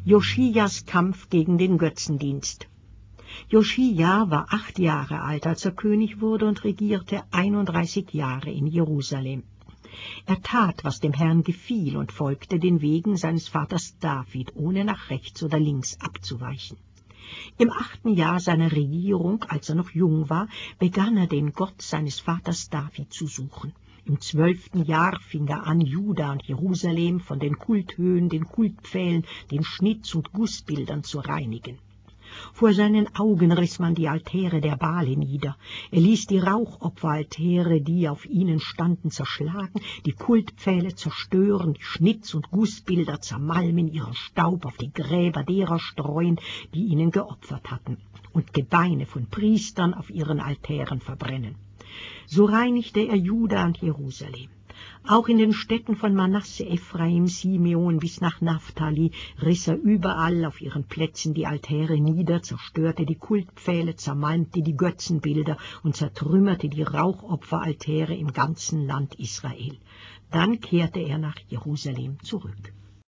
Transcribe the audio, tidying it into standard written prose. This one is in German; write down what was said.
Joschias Kampf gegen den Götzendienst. Joschia war 8 Jahre alt, als er König wurde, und regierte 31 Jahre in Jerusalem. Er tat, was dem Herrn gefiel, und folgte den Wegen seines Vaters David, ohne nach rechts oder links abzuweichen. Im 8. Jahr seiner Regierung, als er noch jung war, begann er den Gott seines Vaters David zu suchen. Im 12. Jahr fing er an, Juda und Jerusalem von den Kulthöhen, den Kultpfählen, den Schnitz- und Gussbildern zu reinigen. Vor seinen Augen riss man die Altäre der Bale nieder. Er ließ die Rauchopferaltäre, die auf ihnen standen, zerschlagen, die Kultpfähle zerstören, die Schnitz- und Gussbilder zermalmen, ihren Staub auf die Gräber derer streuen, die ihnen geopfert hatten, und Gebeine von Priestern auf ihren Altären verbrennen. So reinigte er Juda und Jerusalem. Auch in den Städten von Manasse, Ephraim, Simeon bis nach Naphtali riss er überall auf ihren Plätzen die Altäre nieder, zerstörte die Kultpfähle, zermalmte die Götzenbilder und zertrümmerte die Rauchopferaltäre im ganzen Land Israel. Dann kehrte er nach Jerusalem zurück.